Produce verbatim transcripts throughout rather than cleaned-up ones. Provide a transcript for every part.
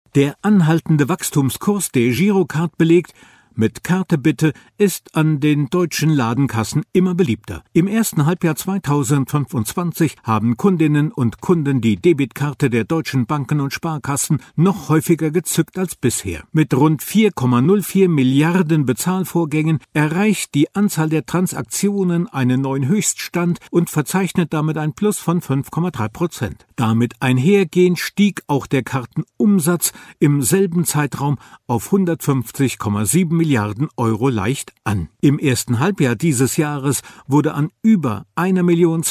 Der anhaltende Wachstumskurs der Girocard belegt: Mit Karte bitte ist an den deutschen Ladenkassen immer beliebter. Im ersten Halbjahr zweitausendfünfundzwanzig haben Kundinnen und Kunden die Debitkarte der deutschen Banken und Sparkassen noch häufiger gezückt als bisher. Mit rund vier Komma null vier Milliarden Bezahlvorgängen erreicht die Anzahl der Transaktionen einen neuen Höchststand und verzeichnet damit ein Plus von fünf Komma drei Prozent. Damit einhergehend stieg auch der Kartenumsatz im selben Zeitraum auf hundertfünfzig Komma sieben Milliarden Euro leicht an. Im ersten Halbjahr dieses Jahres wurde an über eine Million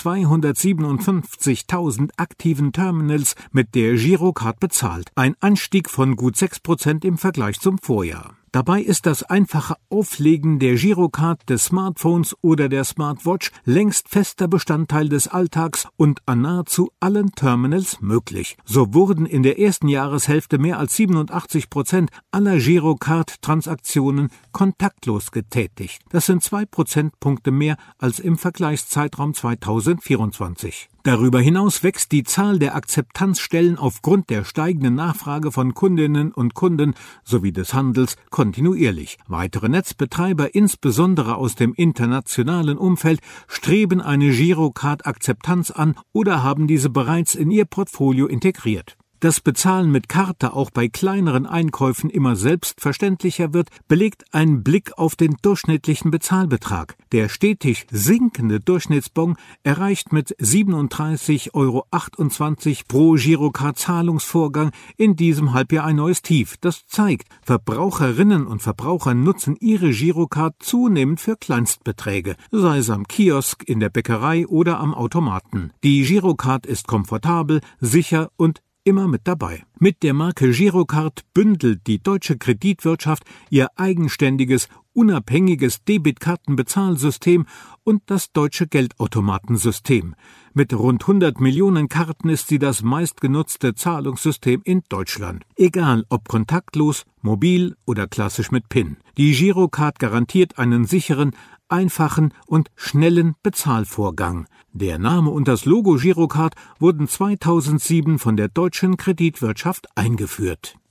zweihundertsiebenundfünfzigtausend aktiven Terminals mit der Girocard bezahlt, ein Anstieg von gut sechs Prozent im Vergleich zum Vorjahr. Dabei ist das einfache Auflegen der Girocard des Smartphones oder der Smartwatch längst fester Bestandteil des Alltags und an nahezu allen Terminals möglich. So wurden in der ersten Jahreshälfte mehr als siebenundachtzig Prozent aller Girocard-Transaktionen kontaktlos getätigt. Das sind zwei Prozentpunkte mehr als im Vergleichszeitraum zweitausendvierundzwanzig. Darüber hinaus wächst die Zahl der Akzeptanzstellen aufgrund der steigenden Nachfrage von Kundinnen und Kunden sowie des Handels kontinuierlich. Weitere Netzbetreiber, insbesondere aus dem internationalen Umfeld, streben eine Girocard-Akzeptanz an oder haben diese bereits in ihr Portfolio integriert. Dass Bezahlen mit Karte auch bei kleineren Einkäufen immer selbstverständlicher wird, belegt ein Blick auf den durchschnittlichen Bezahlbetrag. Der stetig sinkende Durchschnittsbon erreicht mit siebenunddreißig Komma achtundzwanzig Euro pro Girocard-Zahlungsvorgang in diesem Halbjahr ein neues Tief. Das zeigt, Verbraucherinnen und Verbraucher nutzen ihre Girocard zunehmend für Kleinstbeträge, sei es am Kiosk, in der Bäckerei oder am Automaten. Die Girocard ist komfortabel, sicher und immer mit dabei. Mit der Marke Girocard bündelt die deutsche Kreditwirtschaft ihr eigenständiges, unabhängiges Debitkartenbezahlsystem und das deutsche Geldautomatensystem. Mit rund hundert Millionen Karten ist sie das meistgenutzte Zahlungssystem in Deutschland. Egal ob kontaktlos, mobil oder klassisch mit PIN. Die Girocard garantiert einen sicheren, einfachen und schnellen Bezahlvorgang. Der Name und das Logo Girocard wurden zweitausendsieben von der deutschen Kreditwirtschaft eingeführt.